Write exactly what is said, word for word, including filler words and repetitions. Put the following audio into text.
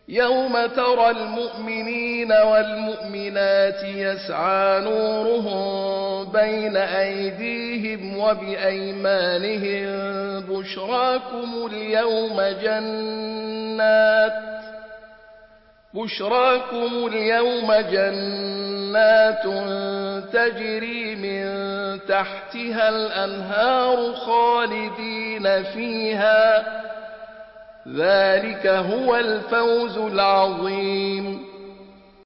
يوم ترى المؤمنين والمؤمنات يسعى نورهم بين أيديهم وبأيمانهم بشراكم اليوم جنات بشراكم اليوم جنات تجري من تحتها الأنهار خالدين فيها ذلك هو الفوز العظيم